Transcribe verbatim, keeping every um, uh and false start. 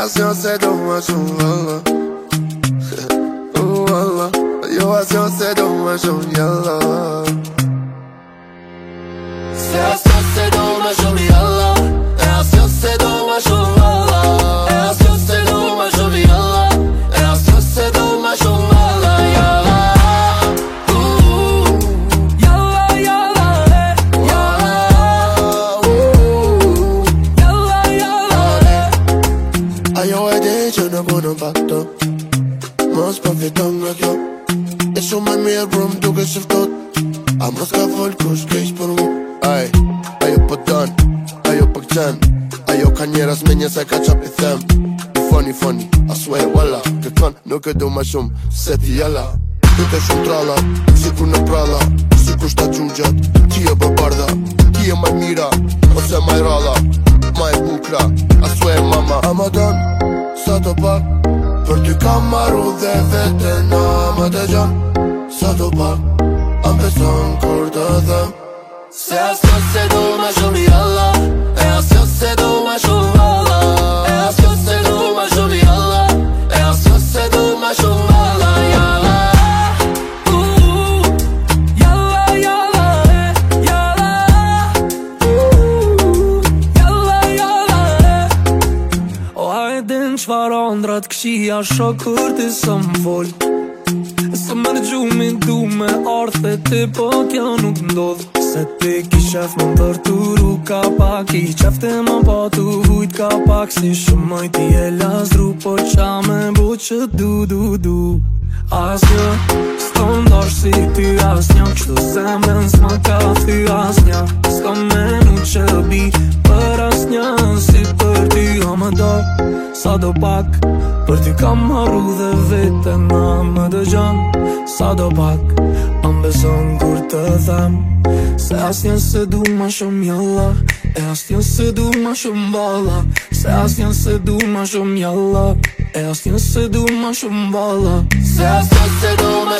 asnjë se do ma shumë valla. Uh, valla. Jo asnjë se do ma shumë jalla. Se asnjë se do ma shumë jalla. E asnjë se do ma shumë valla. E asnjë se do ma shumë jalla. E asnjë se do ma shumë valla. Jalla. Në bakto mos po fiton nga kjo. E shumë e mirë bro m'duke se ftot. A mos ka fol kush keq për mu. Aj, ajo po don, ajo po këqen. Ajo ka njeras me një se ka qap i them. I funny funny, I swear walla. Këtë nuk e du ma shumë se ti jalla. Dute shumë tralla, si kur në pralla. Si kur shta gjugjat, ti e bëbardha. Ti e maj mira, ose maj ralla. Maj bukra, I swear mama. Ama don sa të pak, për ty kam marru dhe vete na më të gjon. Sa të pak, am beson kur të them. Se asnjë se do ma shumë jalla. E asnjë se do ma shumë valla. E asnjë se do ma shumë jalla. E asnjë se do ma shumë valla. Jalla. Qfar andrat këshia shokur ti së m'fol. Se më në gjumi du me arthe ti po kjo nuk ndodh. Se ti ki qef më përturu ka pak. I qef ti më patu hujt ka pak. Si shumoj ti e lasdru po qa me bu që du du du. Asnjë s'to ndosh si ty asnjë. Kështu zemrën s'ma ka thy asnjë. S'ko menu që bi për asnjë si për ty o më do. Sa do pak, për ty kam marru dhe vete na më dëgjon. Sa do pak, am beson kur të them. Se asnjë se du ma shumë jalla. E asnjë se du ma shumë valla. Se asnjë se du ma shumë jalla. E asnjë se du ma shumë valla. Se asnjë se du ma